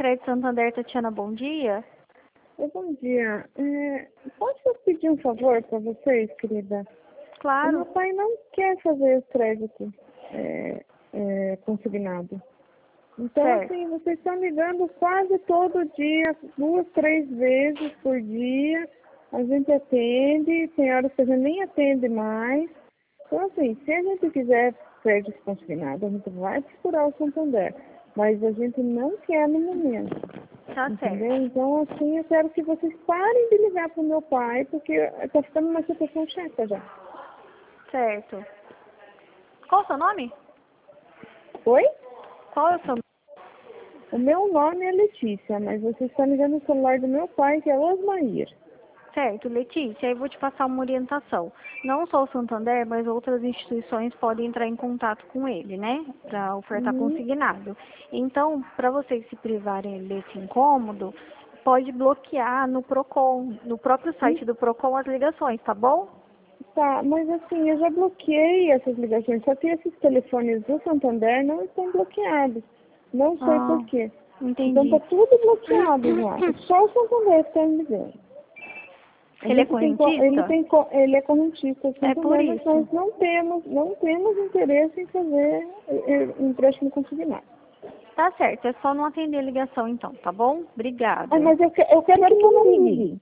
Crédito Santander, Tatiana, bom dia. Bom dia. Posso pedir um favor para vocês, querida? O Claro. meu pai não quer fazer o crédito consignado. Então, Certo. assim, vocês estão ligando quase todo dia, 2, 3 vezes por dia. A gente atende, tem horas que a gente nem atende mais. Então, assim, se a gente quiser crédito consignado, a gente vai procurar o Santander. Mas a gente não quer no momento. Tá Entendeu? certo. Então, assim, eu quero que vocês parem de ligar para o meu pai, porque está ficando uma situação chata já. Certo. Qual o seu nome? Oi? Qual é o seu nome? O meu nome é Letícia, mas vocês estão ligando no celular do meu pai, que é Osmair. Certo, Letícia, eu vou te passar uma orientação. Não só o Santander, mas outras instituições podem entrar em contato com ele, né? Para ofertar Uhum. consignado. Então, para vocês se privarem desse incômodo, pode bloquear no Procon, no próprio site do Procon, as ligações, tá bom? Tá, mas assim, eu já bloqueei essas ligações, só que esses telefones do Santander não estão bloqueados. Não sei Ah, por quê. Então tá entendi. tudo bloqueado já. Só o Santander está me ligando. A Ele é gente correntista? ele é correntista, É por Santander, mas isso. nós não temos interesse em fazer empréstimo consignado. Tá certo, é só não atender a ligação então, tá bom? Obrigada. Mas eu quero que não ligue.